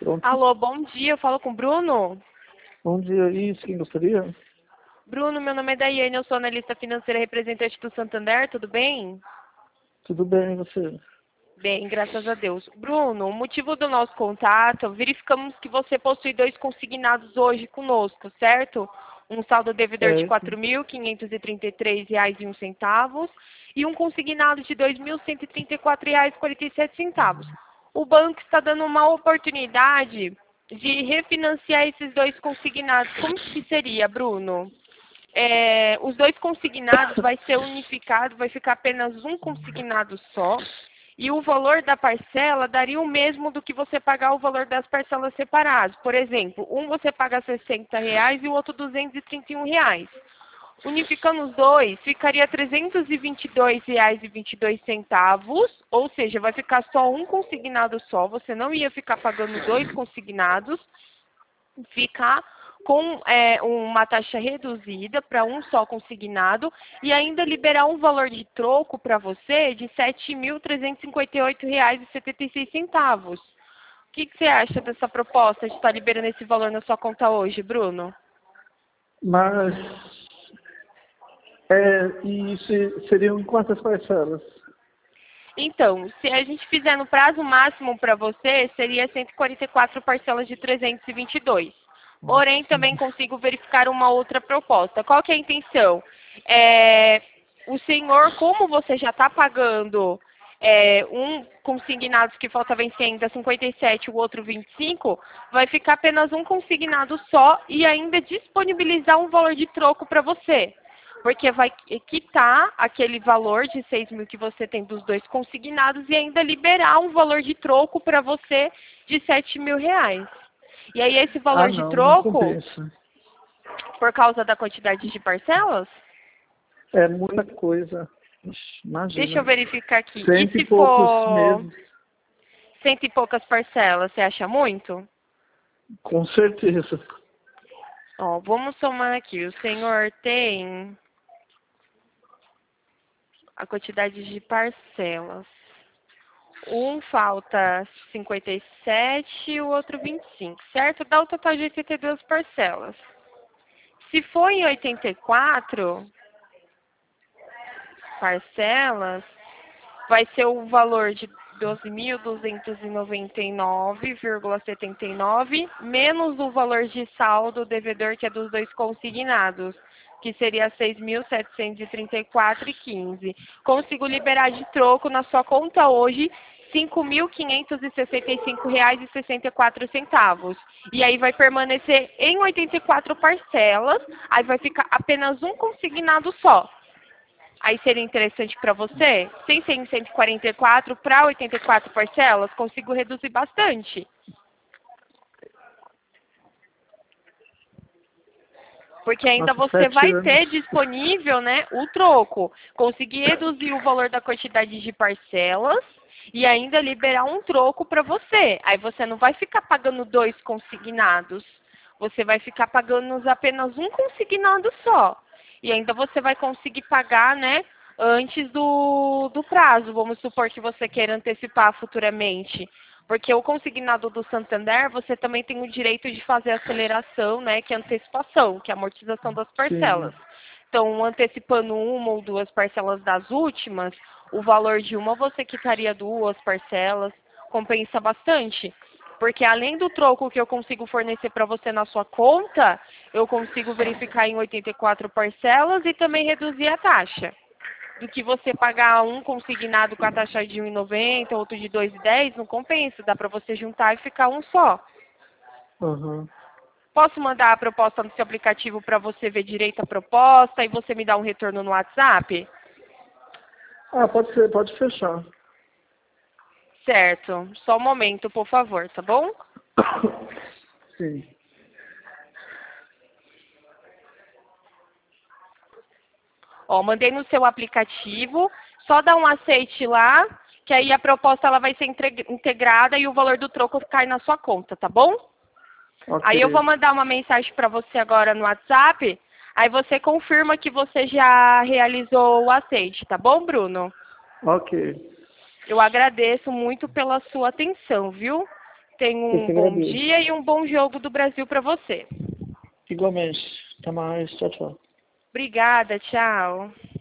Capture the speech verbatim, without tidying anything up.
Pronto. Alô, bom dia, eu falo com o Bruno. Bom dia, isso, quem gostaria? Bruno, meu nome é Daiane, eu sou analista financeira representante do Santander, tudo bem? Tudo bem, e você? Bem, graças a Deus. Bruno, o motivo do nosso contato, verificamos que você possui dois consignados hoje conosco, certo? Um saldo devedor de Certo. quatro mil quinhentos e trinta e três reais e um centavo e um consignado de dois mil cento e trinta e quatro reais e quarenta e sete centavos. O banco está dando uma oportunidade de refinanciar esses dois consignados. Como que seria, Bruno? É, os dois consignados vai ser unificado, vai ficar apenas um consignado só. E o valor da parcela daria o mesmo do que você pagar o valor das parcelas separadas. Por exemplo, um você paga sessenta reais e o outro duzentos e trinta e um reais. Unificando os dois, ficaria trezentos e vinte e dois reais e vinte e dois centavos, ou seja, vai ficar só um consignado só, você não ia ficar pagando dois consignados, ficar com é, uma taxa reduzida para um só consignado e ainda liberar um valor de troco para você de sete mil trezentos e cinquenta e oito reais e setenta e seis centavos. O que, que você acha dessa proposta de estar liberando esse valor na sua conta hoje, Bruno? Mas, é, e se, seriam em quantas parcelas? Então, se a gente fizer no prazo máximo para você, seria cento e quarenta e quatro parcelas de trezentos e vinte e dois. Porém, também consigo verificar uma outra proposta. Qual que é a intenção? É, o senhor, como você já está pagando é, um consignado que falta vencer ainda cinquenta e sete, o outro vinte e cinco, vai ficar apenas um consignado só e ainda disponibilizar um valor de troco para você. Porque vai quitar aquele valor de seis mil que você tem dos dois consignados e ainda liberar um valor de troco para você de sete mil reais. E aí esse Ah, valor de não, não troco, compensa. por causa da quantidade de parcelas, É muita coisa. Ixi, deixa eu imagina. verificar aqui. E Cento e se poucos for meses, cento e poucas parcelas, você acha muito? com certeza. Ó, vamos somar aqui. O senhor tem a quantidade de parcelas. Um falta cinquenta e sete e o outro vinte e cinco, certo? Dá o total de oitenta e duas parcelas. Se for em oitenta e quatro parcelas, vai ser o valor de doze mil duzentos e noventa e nove vírgula setenta e nove menos o valor de saldo devedor, que é dos dois consignados, que seria seis mil setecentos e trinta e quatro vírgula quinze. Consigo liberar de troco na sua conta hoje cinco mil quinhentos e sessenta e cinco reais e sessenta e quatro centavos. E aí vai permanecer em oitenta e quatro parcelas, aí vai ficar apenas um consignado só. Aí seria interessante para você? Sem ser em cento e quarenta e quatro para oitenta e quatro parcelas, consigo reduzir bastante. Porque ainda Nossa, você sete vai anos. ter disponível, né, o troco. Conseguir reduzir o valor da quantidade de parcelas e ainda liberar um troco para você. Aí você não vai ficar pagando dois consignados. Você vai ficar pagando apenas um consignado só. E ainda você vai conseguir pagar, né, antes do, do prazo. Vamos supor que você queira antecipar futuramente. Porque o consignado do Santander, você também tem o direito de fazer aceleração, né, que é antecipação, que é a amortização das Sim. parcelas. Então, antecipando uma ou duas parcelas das últimas, o valor de uma você quitaria duas parcelas, compensa bastante. Porque além do troco que eu consigo fornecer para você na sua conta, eu consigo verificar em oitenta e quatro parcelas e também reduzir a taxa. Do que você pagar um consignado com a taxa de um e noventa, outro de dois e dez, não compensa. Dá para você juntar e ficar um só. Uhum. Posso mandar a proposta no seu aplicativo para você ver direito a proposta e você me dá um retorno no WhatsApp? Ah, pode ser, pode fechar. Certo. Só um momento, por favor, tá bom? Sim. Ó, mandei no seu aplicativo, só dá um aceite lá, que aí a proposta ela vai ser integrada e o valor do troco cai na sua conta, tá bom? Ok. Aí eu vou mandar uma mensagem para você agora no WhatsApp, aí você confirma que você já realizou o aceite, tá bom, Bruno? Ok. Eu agradeço muito pela sua atenção, viu? Tenha Eu um que bom agradeço. dia e um bom jogo do Brasil para você. Igualmente. Até mais. Tchau, tchau. Obrigada, tchau.